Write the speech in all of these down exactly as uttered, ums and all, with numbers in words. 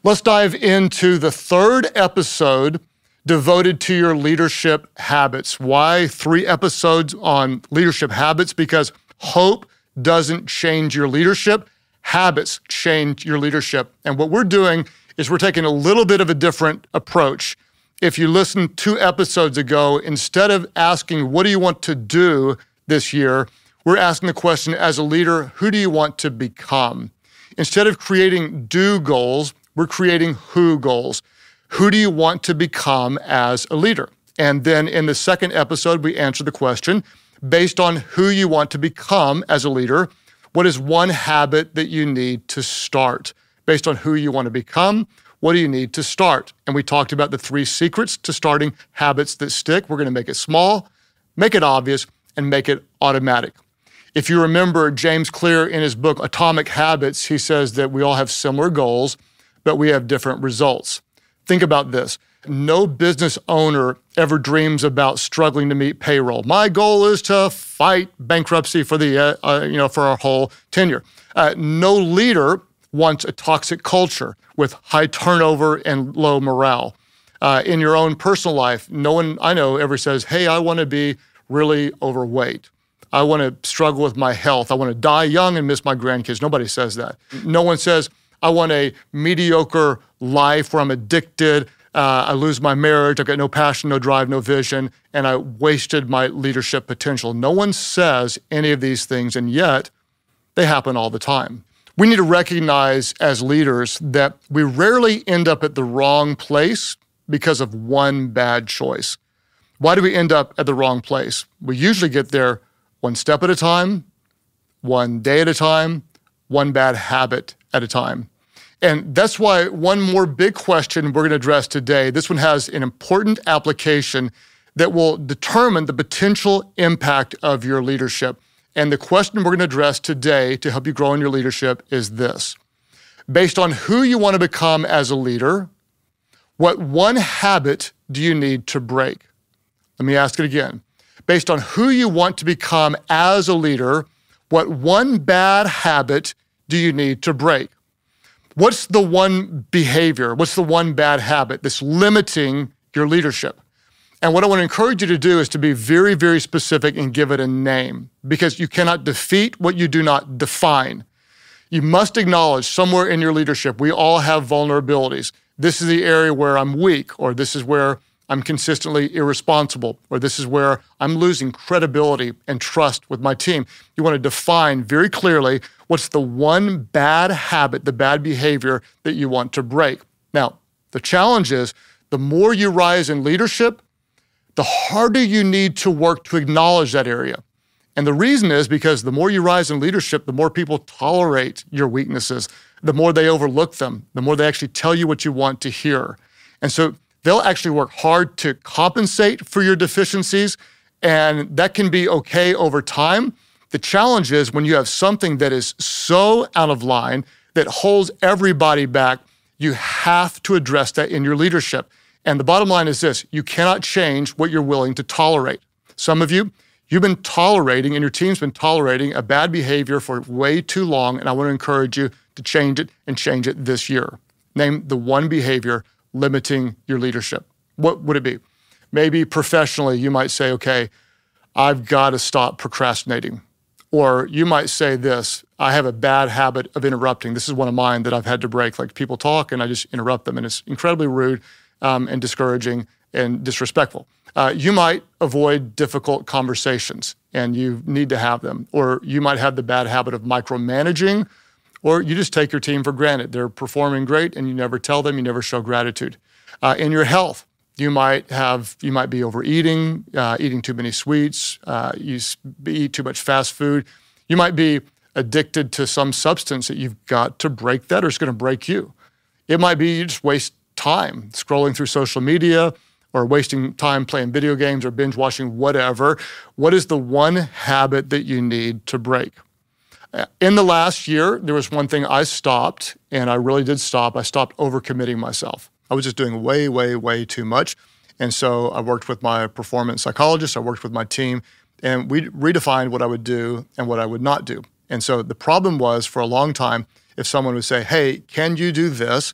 Let's dive into the third episode devoted to your leadership habits. Why three episodes on leadership habits? Because hope doesn't change your leadership. Habits change your leadership. And what we're doing is we're taking a little bit of a different approach. If you listened two episodes ago, instead of asking, what do you want to do this year? We're asking the question, as a leader, who do you want to become? Instead of creating do goals, we're creating who goals. Who do you want to become as a leader? And then in the second episode, we answer the question, based on who you want to become as a leader, what is one habit that you need to start? Based on who you want to become, what do you need to start? And we talked about the three secrets to starting habits that stick. We're going to make it small, make it obvious, and make it automatic. If you remember James Clear in his book, Atomic Habits, he says that we all have similar goals, but we have different results. Think about this. No business owner ever dreams about struggling to meet payroll. My goal is to fight bankruptcy for the uh, uh, you know for our whole tenure. Uh, no leader wants a toxic culture with high turnover and low morale. Uh, in your own personal life, no one I know ever says, "Hey, I want to be really overweight. I want to struggle with my health. I want to die young and miss my grandkids." Nobody says that. No one says, I want a mediocre life where I'm addicted, uh, I lose my marriage, I've got no passion, no drive, no vision, and I wasted my leadership potential. No one says any of these things, and yet they happen all the time. We need to recognize as leaders that we rarely end up at the wrong place because of one bad choice. Why do we end up at the wrong place? We usually get there one step at a time, one day at a time, one bad habit at a time. And that's why one more big question we're going to address today, this one has an important application that will determine the potential impact of your leadership. And the question we're going to address today to help you grow in your leadership is this. Based on who you want to become as a leader, what one habit do you need to break? Let me ask it again. Based on who you want to become as a leader, what one bad habit do you need to break? What's the one behavior? What's the one bad habit that's limiting your leadership? And what I want to encourage you to do is to be very, very specific and give it a name, because you cannot defeat what you do not define. You must acknowledge somewhere in your leadership, we all have vulnerabilities. This is the area where I'm weak, or this is where I'm consistently irresponsible, or this is where I'm losing credibility and trust with my team. You want to define very clearly what's the one bad habit, the bad behavior that you want to break. Now, the challenge is the more you rise in leadership, the harder you need to work to acknowledge that area. And the reason is because the more you rise in leadership, the more people tolerate your weaknesses, the more they overlook them, the more they actually tell you what you want to hear. And so they'll actually work hard to compensate for your deficiencies, and that can be okay over time. The challenge is when you have something that is so out of line that holds everybody back, you have to address that in your leadership. And the bottom line is this, you cannot change what you're willing to tolerate. Some of you, you've been tolerating and your team's been tolerating a bad behavior for way too long, and I want to encourage you to change it and change it this year. Name the one behavior limiting your leadership. What would it be? Maybe professionally, you might say, okay, I've got to stop procrastinating. Or you might say this, I have a bad habit of interrupting. This is one of mine that I've had to break. Like people talk and I just interrupt them, and it's incredibly rude um, and discouraging and disrespectful. Uh, you might avoid difficult conversations and you need to have them. Or you might have the bad habit of micromanaging, or you just take your team for granted. They're performing great and you never tell them, you never show gratitude. Uh, in your health, you might have, you might be overeating, uh, eating too many sweets, uh, you eat too much fast food. You might be addicted to some substance that you've got to break that, or it's going to break you. It might be you just waste time scrolling through social media, or wasting time playing video games or binge watching, whatever. What is the one habit that you need to break? In the last year, there was one thing I stopped, and I really did stop. I stopped overcommitting myself. I was just doing way, way, way too much. And so I worked with my performance psychologist, I worked with my team, and we redefined what I would do and what I would not do. And so the problem was, for a long time, if someone would say, hey, can you do this?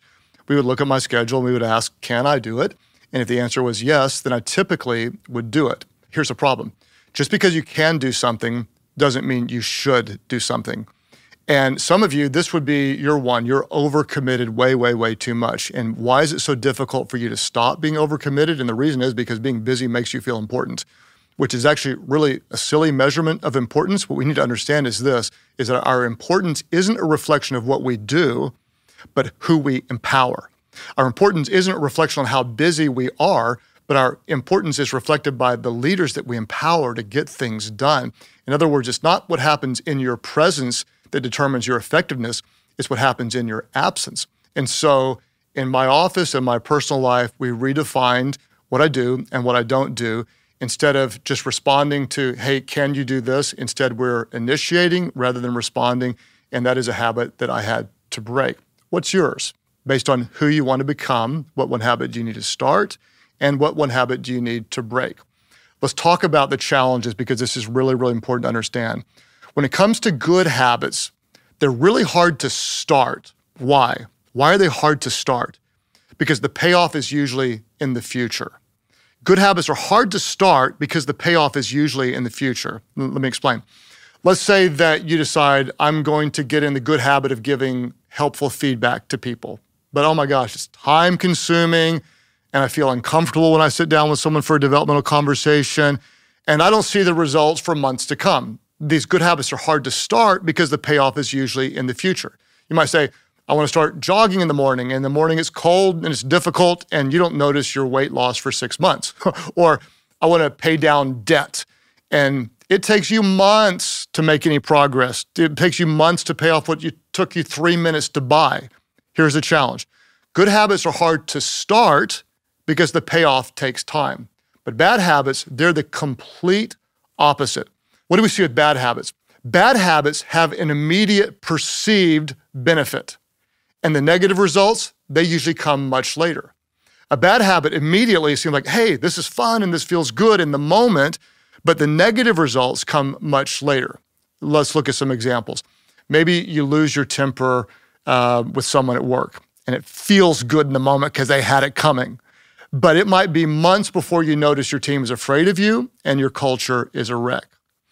we would look at my schedule and we would ask, can I do it? And if the answer was yes, then I typically would do it. Here's the problem. Just because you can do something doesn't mean you should do something. And some of you, this would be your one. You're overcommitted way, way, way too much. And why is it so difficult for you to stop being overcommitted? And the reason is because being busy makes you feel important, which is actually really a silly measurement of importance. What we need to understand is this, is that our importance isn't a reflection of what we do, but who we empower. Our importance isn't a reflection on how busy we are, but our importance is reflected by the leaders that we empower to get things done. In other words, it's not what happens in your presence that determines your effectiveness, it's what happens in your absence. And so in my office and my personal life, we redefined what I do and what I don't do. Instead of just responding to, hey, can you do this? Instead, we're initiating rather than responding. And that is a habit that I had to break. What's yours? Based on who you want to become, what one habit do you need to start? And what one habit do you need to break? Let's talk about the challenges because this is really, really important to understand. When it comes to good habits, they're really hard to start. Why? Why are they hard to start? Because the payoff is usually in the future. Good habits are hard to start because the payoff is usually in the future. Let me explain. Let's say that you decide, I'm going to get in the good habit of giving helpful feedback to people. But oh my gosh, it's time consuming and I feel uncomfortable when I sit down with someone for a developmental conversation and I don't see the results for months to come. These good habits are hard to start because the payoff is usually in the future. You might say, I want to start jogging in the morning. In the morning it's cold and it's difficult and you don't notice your weight loss for six months. Or I want to pay down debt and it takes you months to make any progress. It takes you months to pay off what you took you three minutes to buy. Here's the challenge. Good habits are hard to start because the payoff takes time. But bad habits, they're the complete opposite. What do we see with bad habits? Bad habits have an immediate perceived benefit. And the negative results, they usually come much later. A bad habit immediately seems like, hey, this is fun and this feels good in the moment, but the negative results come much later. Let's look at some examples. Maybe you lose your temper uh, with someone at work and it feels good in the moment because they had it coming. But it might be months before you notice your team is afraid of you and your culture is a wreck.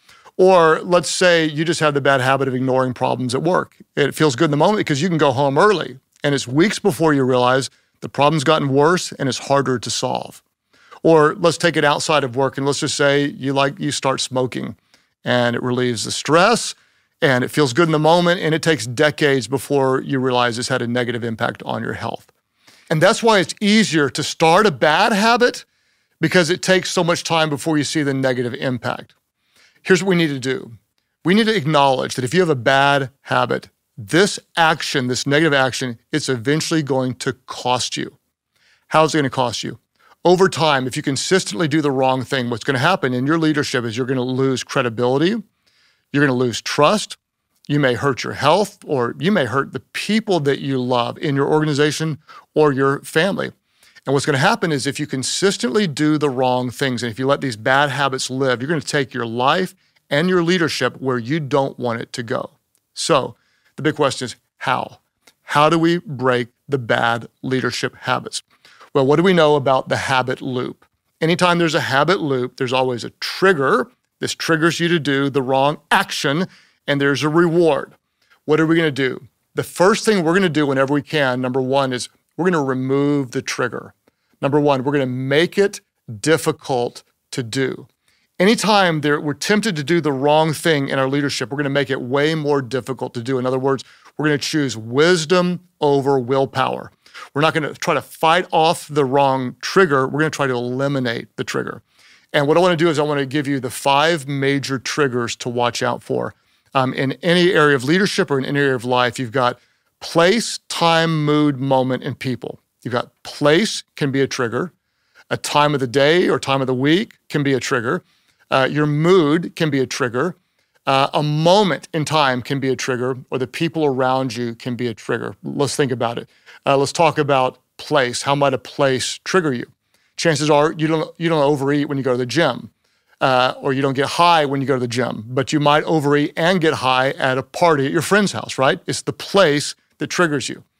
Or let's say you just have the bad habit of ignoring problems at work. It feels good in the moment because you can go home early and it's weeks before you realize the problem's gotten worse and it's harder to solve. Or let's take it outside of work and let's just say you like you start smoking and it relieves the stress and it feels good in the moment and it takes decades before you realize it's had a negative impact on your health. And that's why it's easier to start a bad habit because it takes so much time before you see the negative impact. Here's what we need to do. We need to acknowledge that if you have a bad habit, this action, this negative action, it's eventually going to cost you. How's it going to cost you? Over time, if you consistently do the wrong thing, what's going to happen in your leadership is you're going to lose credibility, you're going to lose trust, you may hurt your health, or you may hurt the people that you love in your organization or your family. And what's going to happen is if you consistently do the wrong things, and if you let these bad habits live, you're going to take your life and your leadership where you don't want it to go. So the big question is how? How do we break the bad leadership habits? Well, what do we know about the habit loop? Anytime there's a habit loop, there's always a trigger. This triggers you to do the wrong action, and there's a reward. What are we going to do? The first thing we're going to do whenever we can, number one, is we're going to remove the trigger. Number one, we're going to make it difficult to do. Anytime there, we're tempted to do the wrong thing in our leadership, we're going to make it way more difficult to do. In other words, we're going to choose wisdom over willpower. We're not going to try to fight off the wrong trigger. We're going to try to eliminate the trigger. And what I want to do is I want to give you the five major triggers to watch out for. Um, in any area of leadership or in any area of life, you've got place, time, mood, moment, and people. You've got place can be a trigger. A time of the day or time of the week can be a trigger. Uh, your mood can be a trigger. Uh, a moment in time can be a trigger, or the people around you can be a trigger. Let's think about it. Uh, let's talk about place. How might a place trigger you? Chances are you don't you don't overeat when you go to the gym, uh, or you don't get high when you go to the gym, but you might overeat and get high at a party at your friend's house, right? It's the place that triggers you.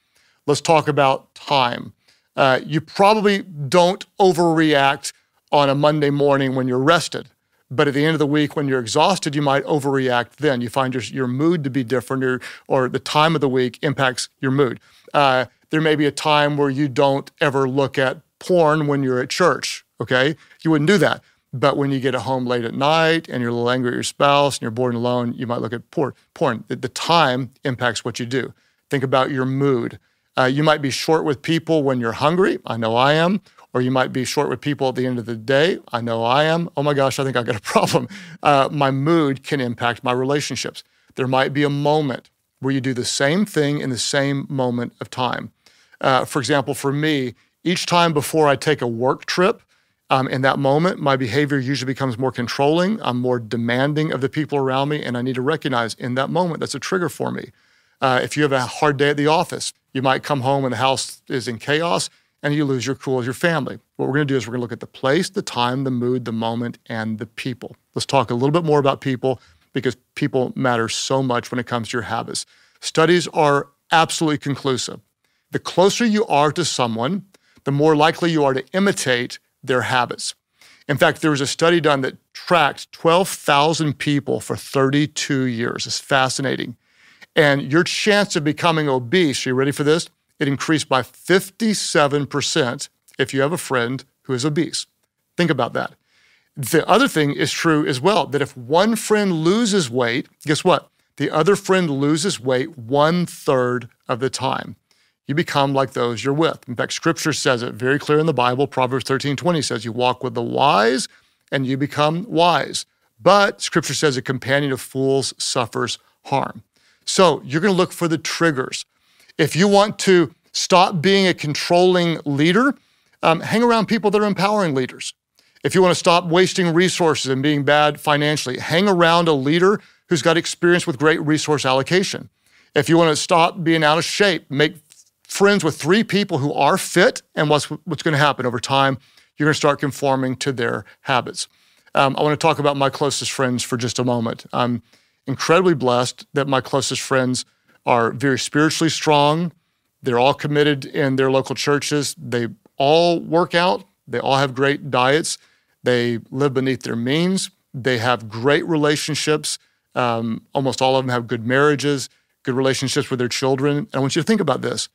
Let's talk about time. Uh, you probably don't overreact on a Monday morning when you're rested. But at the end of the week, when you're exhausted, you might overreact then. You find your, your mood to be different, or, or the time of the week impacts your mood. Uh, there may be a time where you don't ever look at porn when you're at church, okay? You wouldn't do that. But when you get at home late at night and you're a little angry at your spouse and you're bored and alone, you might look at por- porn. The, the time impacts what you do. Think about your mood. Uh, you might be short with people when you're hungry. I know I am. Or you might be short with people at the end of the day. I know I am. Oh my gosh, I think I got a problem. Uh, my mood can impact my relationships. There might be a moment where you do the same thing in the same moment of time. Uh, for example, for me, each time before I take a work trip, um, in that moment, my behavior usually becomes more controlling. I'm more demanding of the people around me, and I need to recognize in that moment that's a trigger for me. Uh, if you have a hard day at the office, you might come home and the house is in chaos, and you lose your cool as your family. What we're gonna do is we're gonna look at the place, the time, the mood, the moment, and the people. Let's talk a little bit more about people, because people matter so much when it comes to your habits. Studies are absolutely conclusive. The closer you are to someone, the more likely you are to imitate their habits. In fact, there was a study done that tracked twelve thousand people for thirty-two years. It's fascinating. And your chance of becoming obese, are you ready for this? It increased by fifty-seven percent if you have a friend who is obese. Think about that. The other thing is true as well, that if one friend loses weight, guess what? The other friend loses weight one third of the time. You become like those you're with. In fact, Scripture says it very clear in the Bible. Proverbs thirteen twenty says, you walk with the wise and you become wise. But Scripture says a companion of fools suffers harm. So you're gonna look for the triggers. If you want to stop being a controlling leader, um, hang around people that are empowering leaders. If you want to stop wasting resources and being bad financially, hang around a leader who's got experience with great resource allocation. If you want to stop being out of shape, make friends with three people who are fit, and what's, what's going to happen over time, you're going to start conforming to their habits. Um, I want to talk about my closest friends for just a moment. I'm incredibly blessed that my closest friends are very spiritually strong. They're all committed in their local churches. They all work out. They all have great diets. They live beneath their means. They have great relationships. Um, almost all of them have good marriages, good relationships with their children. And I want you to think about this.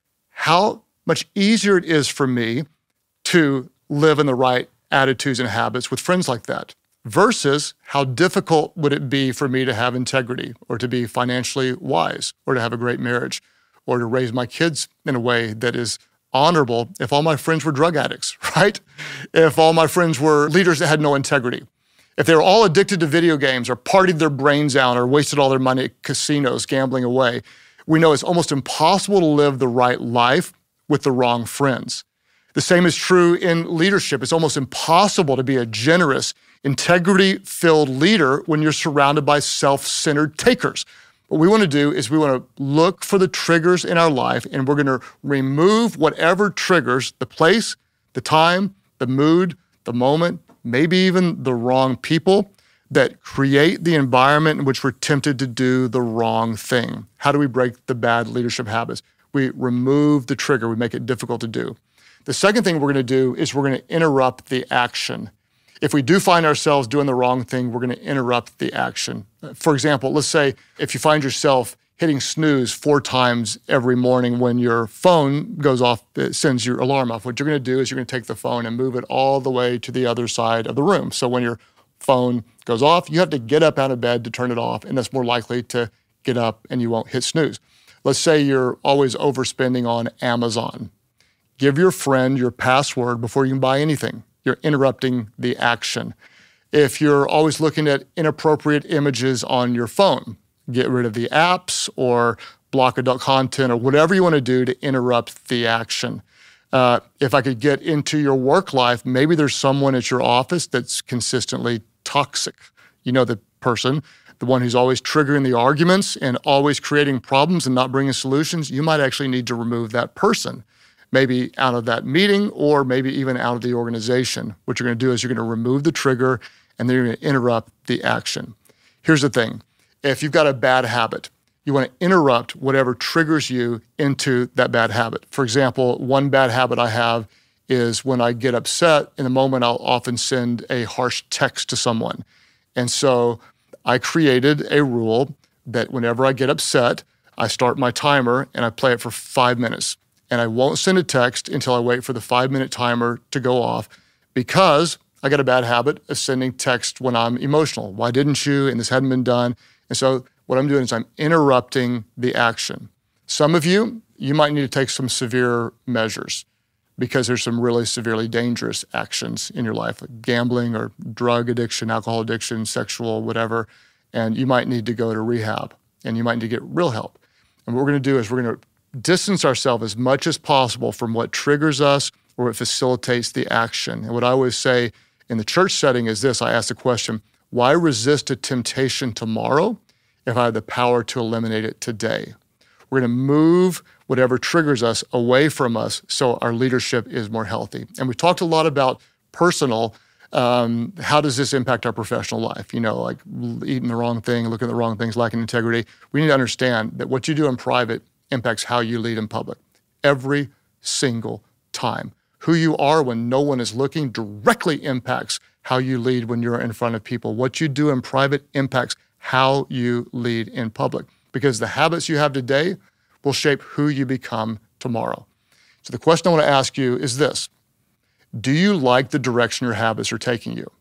How much easier it is for me to live in the right attitudes and habits with friends like that, versus how difficult would it be for me to have integrity, or to be financially wise, or to have a great marriage, or to raise my kids in a way that is honorable if all my friends were drug addicts, right? If all my friends were leaders that had no integrity. If they were all addicted to video games, or partied their brains out, or wasted all their money at casinos gambling away, we know it's almost impossible to live the right life with the wrong friends. The same is true in leadership. It's almost impossible to be a generous, integrity-filled leader when you're surrounded by self-centered takers. What we want to do is we want to look for the triggers in our life, and we're going to remove whatever triggers the place, the time, the mood, the moment, maybe even the wrong people that create the environment in which we're tempted to do the wrong thing. How do we break the bad leadership habits? We remove the trigger. We make it difficult to do. The second thing we're going to do is we're going to interrupt the action. If we do find ourselves doing the wrong thing, we're going to interrupt the action. For example, let's say if you find yourself hitting snooze four times every morning when your phone goes off, it sends your alarm off. What you're going to do is you're going to take the phone and move it all the way to the other side of the room. So when your phone goes off, you have to get up out of bed to turn it off, and that's more likely to get up and you won't hit snooze. Let's say you're always overspending on Amazon. Give your friend your password before you can buy anything. You're interrupting the action. If you're always looking at inappropriate images on your phone, get rid of the apps or block adult content or whatever you want to do to interrupt the action. Uh, if I could get into your work life, maybe there's someone at your office that's consistently toxic. You know the person, the one who's always triggering the arguments and always creating problems and not bringing solutions. You might actually need to remove that person, maybe out of that meeting or maybe even out of the organization. What you're going to do is you're going to remove the trigger and then you're going to interrupt the action. Here's the thing. If you've got a bad habit, You want to interrupt whatever triggers you into that bad habit. For example, one bad habit I have is when I get upset, in the moment, I'll often send a harsh text to someone. And so I created a rule that whenever I get upset, I start my timer and I play it for five minutes. And I won't send a text until I wait for the five-minute timer to go off, because I got a bad habit of sending text when I'm emotional. Why didn't you? And this hadn't been done. And so what I'm doing is I'm interrupting the action. Some of you, you might need to take some severe measures because there's some really severely dangerous actions in your life, like gambling or drug addiction, alcohol addiction, sexual, whatever. And you might need to go to rehab and you might need to get real help. And what we're going to do is we're going to distance ourselves as much as possible from what triggers us or what facilitates the action. And what I always say in the church setting is this: I ask the question, why resist a temptation tomorrow if I have the power to eliminate it today? We're going to move whatever triggers us away from us so our leadership is more healthy. And we talked a lot about personal. Um, how does this impact our professional life? You know, like eating the wrong thing, looking at the wrong things, lacking integrity. We need to understand that what you do in private impacts how you lead in public every single time. Who you are when no one is looking directly impacts how you lead when you're in front of people. What you do in private impacts how you lead in public, because the habits you have today will shape who you become tomorrow. So the question I want to ask you is this: do you like the direction your habits are taking you?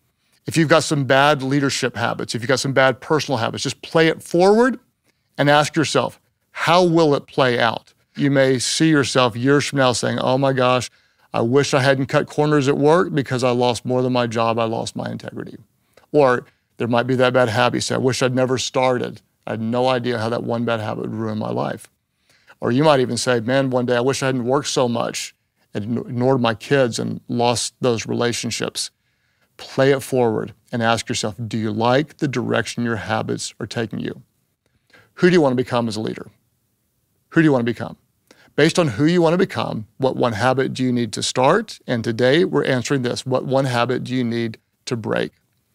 If you've got some bad leadership habits, if you've got some bad personal habits, just play it forward and ask yourself, how will it play out? You may see yourself years from now saying, oh my gosh, I wish I hadn't cut corners at work because I lost more than my job, I lost my integrity. Or there might be that bad habit. You say, I wish I'd never started. I had no idea how that one bad habit would ruin my life. Or you might even say, man, one day I wish I hadn't worked so much and ignored my kids and lost those relationships. Play it forward and ask yourself, do you like the direction your habits are taking you? Who do you want to become as a leader? Who do you want to become? Based on who you want to become, what one habit do you need to start? And today we're answering this: what one habit do you need to break?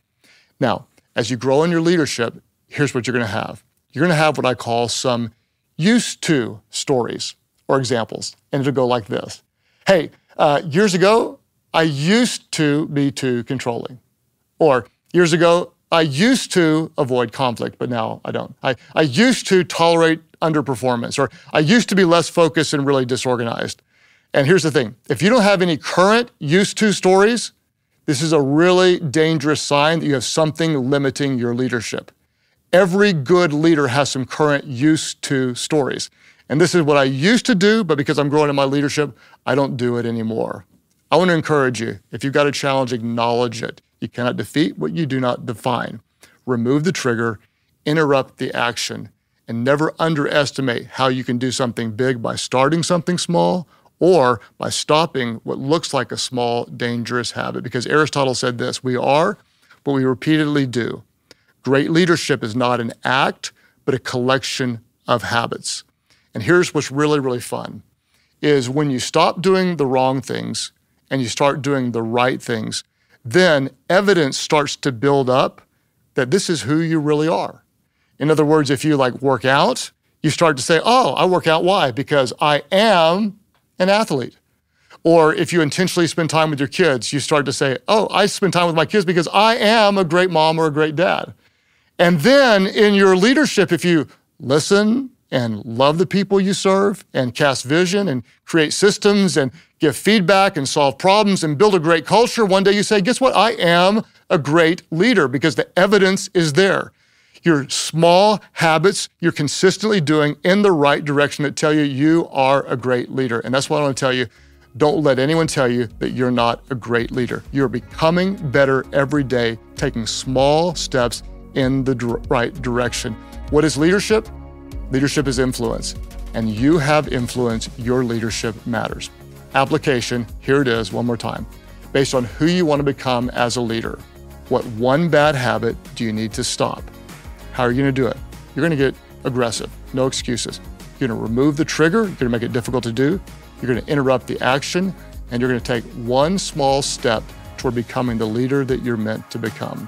Now, as you grow in your leadership, here's what you're going to have. You're going to have what I call some used to stories or examples. And it'll go like this. Hey, uh, years ago, I used to be too controlling. Or years ago, I used to avoid conflict, but now I don't. I, I used to tolerate underperformance, or I used to be less focused and really disorganized. And here's the thing. If you don't have any current used to stories, this is a really dangerous sign that you have something limiting your leadership. Every good leader has some current used to stories. And this is what I used to do, but because I'm growing in my leadership, I don't do it anymore. I want to encourage you, if you've got a challenge, acknowledge it. You cannot defeat what you do not define. Remove the trigger, interrupt the action, and never underestimate how you can do something big by starting something small or by stopping what looks like a small, dangerous habit. Because Aristotle said this: we are what we repeatedly do. Great leadership is not an act, but a collection of habits. And here's what's really, really fun, is when you stop doing the wrong things and you start doing the right things, then evidence starts to build up that this is who you really are. In other words, if you like work out, you start to say, oh, I work out. Why? Because I am an athlete. Or if you intentionally spend time with your kids, you start to say, oh, I spend time with my kids because I am a great mom or a great dad. And then in your leadership, if you listen and love the people you serve and cast vision and create systems and give feedback and solve problems and build a great culture, one day you say, guess what? I am a great leader because the evidence is there. Your small habits you're consistently doing in the right direction that tell you you are a great leader. And that's what I want to tell you. Don't let anyone tell you that you're not a great leader. You're becoming better every day, taking small steps in the right direction. What is leadership? Leadership is influence. And you have influence. Your leadership matters. Application, here it is one more time. Based on who you want to become as a leader, what one bad habit do you need to stop? How are you going to do it? You're going to get aggressive, no excuses. You're going to remove the trigger, you're going to make it difficult to do, you're going to interrupt the action, and you're going to take one small step toward becoming the leader that you're meant to become.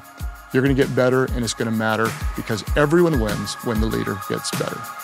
you're going to get better, and it's going to matter because everyone wins when the leader gets better.